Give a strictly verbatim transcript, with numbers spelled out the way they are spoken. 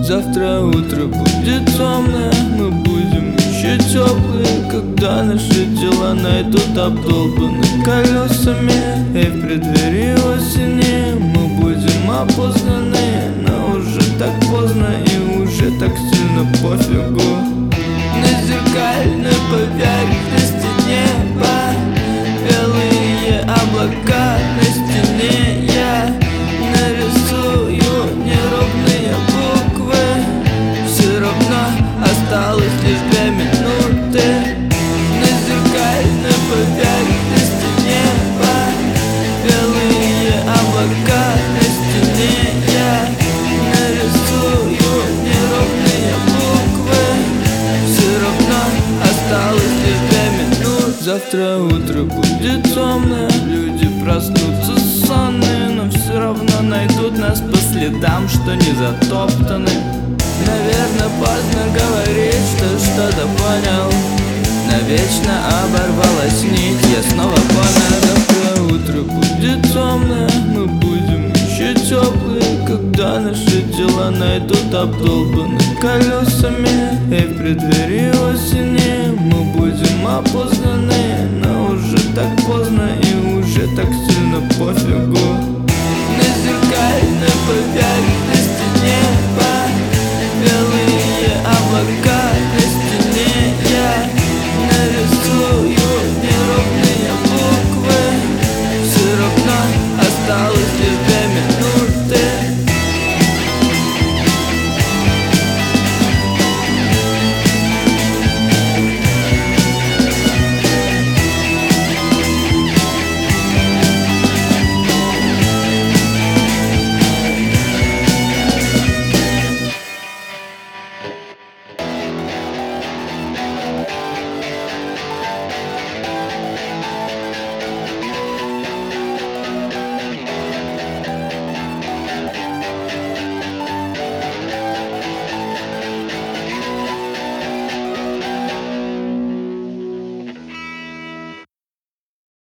Завтра утро будет темное, мы будем еще теплые, когда наши тела найдут обдолбаны колесами. И в преддверии осени мы будем опознаны, но уже так поздно и уже так сильно пофигу. На зеркальной поверхности неба белые облака, на стене я нарисую неровные буквы. Все равно осталось лишь две минуты. На зеркальной поверхности неба белые облака, на стене я нарисую неровные буквы. Все равно осталось лишь две минуты. Завтра утро будет темное, люди проснутся сонные, но все равно найдут нас по следам, что не затоптаны. Наверное, поздно говорить, что что-то понял. Навечно оборвалась нить, я снова понял. Завтра утро будет темное, мы будем еще теплые, когда наши тела найдут обдолбаны колесами. И в преддверии осени мы будем опознаны, но уже так поздно и уже так